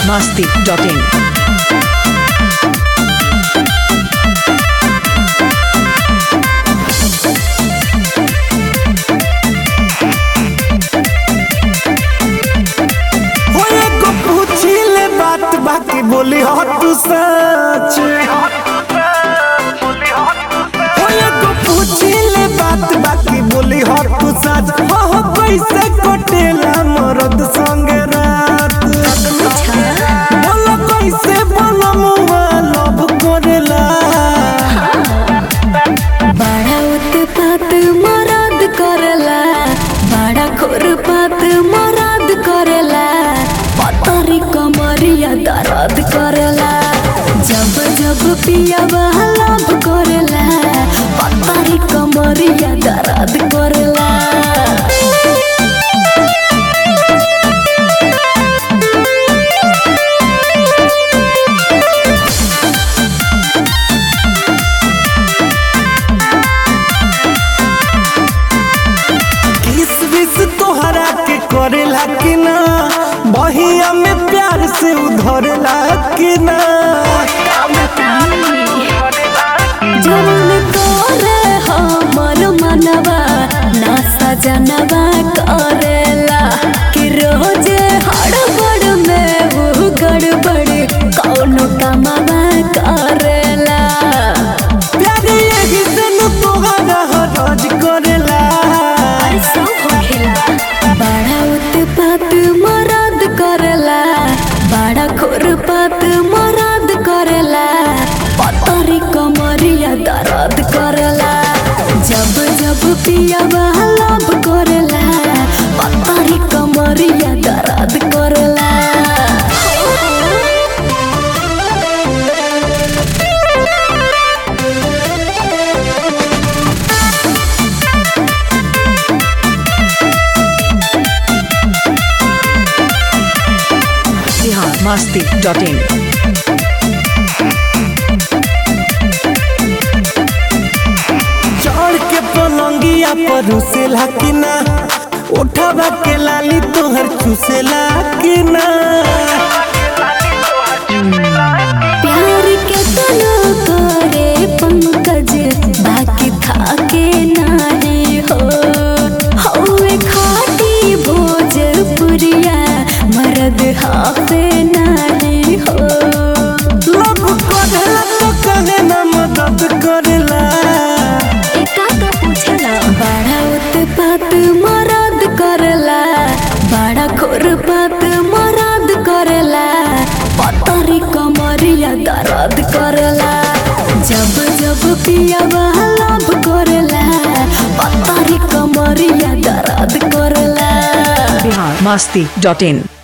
biharmasti.in बाकी बोली हो तू सच पूछी ले बात बाकी बोली हो तू सच हो कैसे कटेला मरद संगे रात बोलो कैसे बोलो मुआ लव करेला बड़ा उत्पात मरद करेला बड़ा खुरपात मरद करेला पतरी कमरिया दर्द करेला जब जब पियावा लव करेला पतरी कमरिया दर्द करेला तोहरा के करेला कि ना बहिया में प्यार से उधरेला कि ना जवन करे हमर मनवा ना सजनवा करेला कि रोजे हड़बड़ में वो गड़बड़ कौनो कमावा करेला प्यार यही से न तोहरा हरज करेला बड़ा उत्पात मरद करेला बड़ा खुरपात मरद करेला पतरी कमरिया दर्द करेला जब जब पियावा लव करेला पतरी कमरिया दर्द करेला biharmasti.in चढ़ के पलंगिया पर उसेला कि ना उठावा के लाली तोहर चुसेला कि ना प्यार के तनो करे पंकज बाकी थाके नाही हो हवे खाटी भोजपुरिया मरद हाफे नाही हो लव करेला तो कहे ना मदद करेला एका पूछला बड़ा उत्पात मरद करेला बड़ा खुरपात मरद करेला पतरी कमरिया दर्द करेला जब जब पियावा लव करेला पतरी कमरिया दर्द करेला biharmasti.in